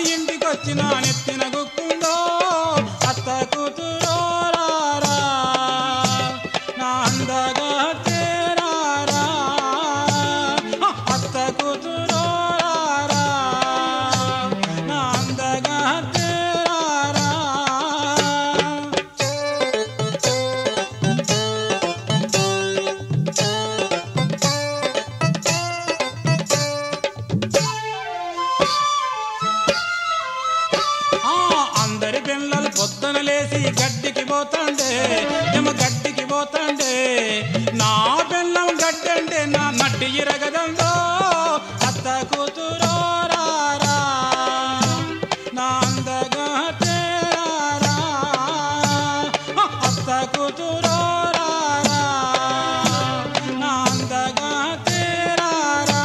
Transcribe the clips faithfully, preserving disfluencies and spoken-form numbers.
ఇంటికొచ్చిన నెత్తిన గుక్కుందో అత్త కూతురో రారా నా అందగా తేరారా అత్త కూతురో రారా నా అందగా తేరారా అందరి పిల్లలు పొద్దున లేసి గడ్డికి పోతాండే ఏమో గడ్డికి పోతాండే నా పిల్లం గడ్డి అంటే నా నడ్డి ఇరగదందో అత్త కూతురో రారా నా అందగా తేరారా అత్త కూతురో రారా నా అందగా తేరారా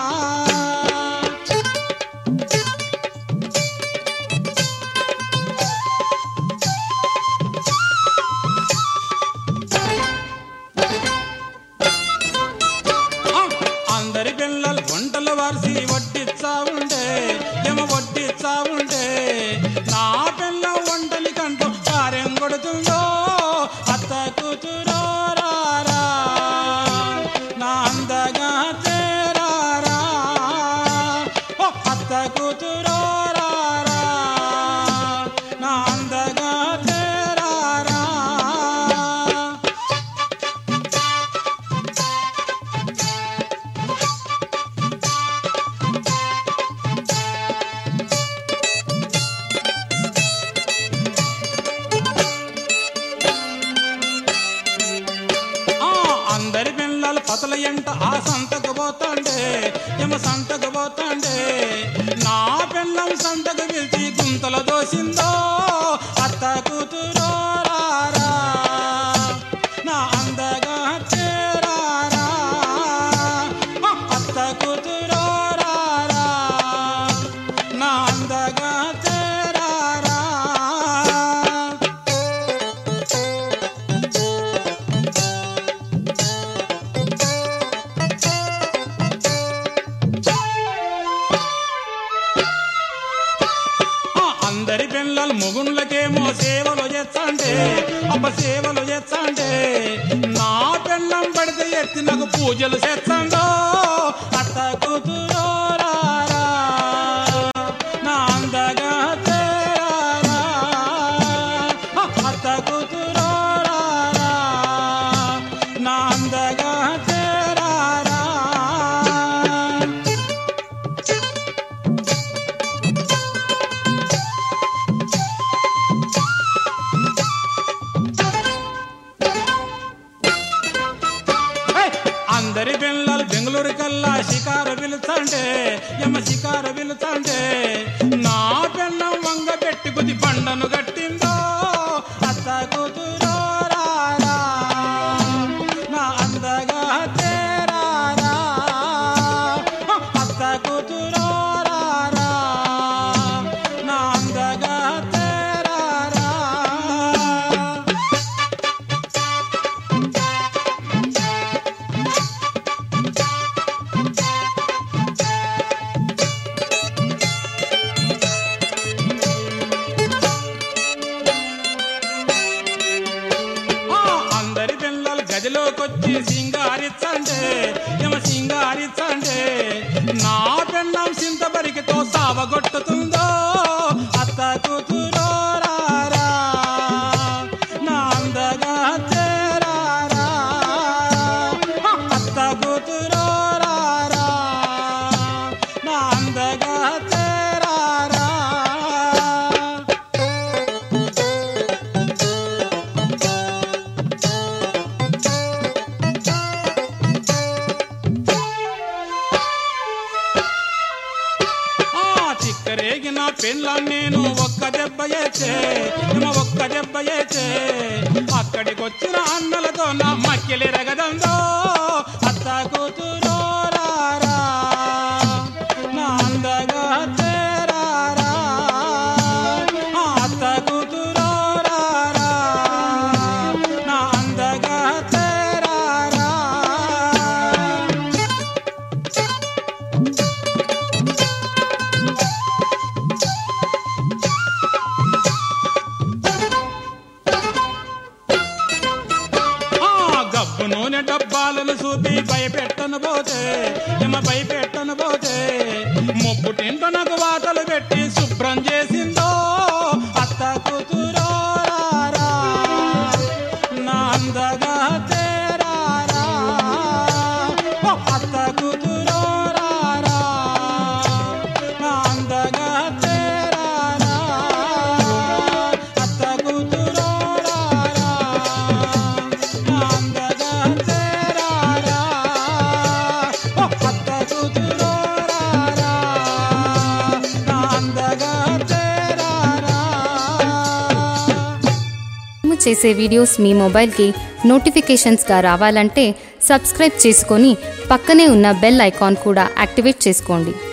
అందరి పిల్లలు వంటలు వారిసి వడ్డిచ్చా ఉండే ఏమో వడ్డిచ్చా ఉండే నా పిల్ల వంటలి కంటూ కార్యం కొడుతుందో అత్త కూతురో రారా నా అందగా తేరారా అత్త కూతురో రారా నా అందగా తేరారా అందరి పిల్లలు పతల ఎంట ఆ సంతకు పోతాండే ఏమో సంతకు పోతాండే నా పిల్లం సంతకు పిలిచి గుంతల దోసిందో అత్త కూతురో రారా నా అందగా తేరారా అత్త కూతురో రారా నా అందగా తేరారా అందరి పిల్లలు మొగుళ్ళకేమో సేవలు చేస్తాండే అప్ప సేవలు చేస్తాండే నా పిల్లం పడితే ఎత్తి నాకు పూజలు చేస్తాండో అత్త కూతురో రారా నా అందగా తేరారా అత్త కూతురో రారా నా అందగా తేరారా అందరి పిల్లలు బెంగళూరు కల్లా షికారు పిలుతాండే యమ షికారు పిలుతాండే నా పిల్లం వంగ పెట్టి కొద్ది పండను గట్టిందో అత్త కూతురో రారా నా అందగా తేరారా అత్త కూతురో రారా నా అందగా తేరారా గదిలోకొచ్చి సింగారిచ్చండే ఏమ సింగారిచ్చండే నా పెళ్ళం సింతబరికితో సావగొట్టుతుందో అత్త కూతురో రారా నా అందగా తేరారా అత్త కూతురో రారా నా అందగా తేరారా చిక్కరేగిన పెళ్ళ నేను ఒక్క దెబ్బ ఏచే ఒక్క దెబ్బ ఏచే అక్కడికొచ్చిన అన్నలతో నా మక్కిలి రగదందో అత్త కూతురో రారా నా అందగా తేరారా అత్త కూతురో రారా నా అందగా తేరారా పోతే ఎమపై పెట్టను పోతే ముప్పుటింట నాకు వాతలు పెట్టి శుభ్రం చేసిందో అత్త కూతురో రారా నా అందగా తేరారా ఓ అత్త కూతురో రారా నా అందగా తేరారా అత్త కూతురో రారా నా అందగా తేరారా ఓ అత్త కూతురో రారా నా అందగా తేరారా మేము చేసే వీడియోస్ మీ మొబైల్కి నోటిఫికేషన్స్గా రావాలంటే సబ్స్క్రైబ్ చేసుకొని పక్కనే ఉన్న బెల్ ఐకాన్ కూడా యాక్టివేట్ చేసుకోండి.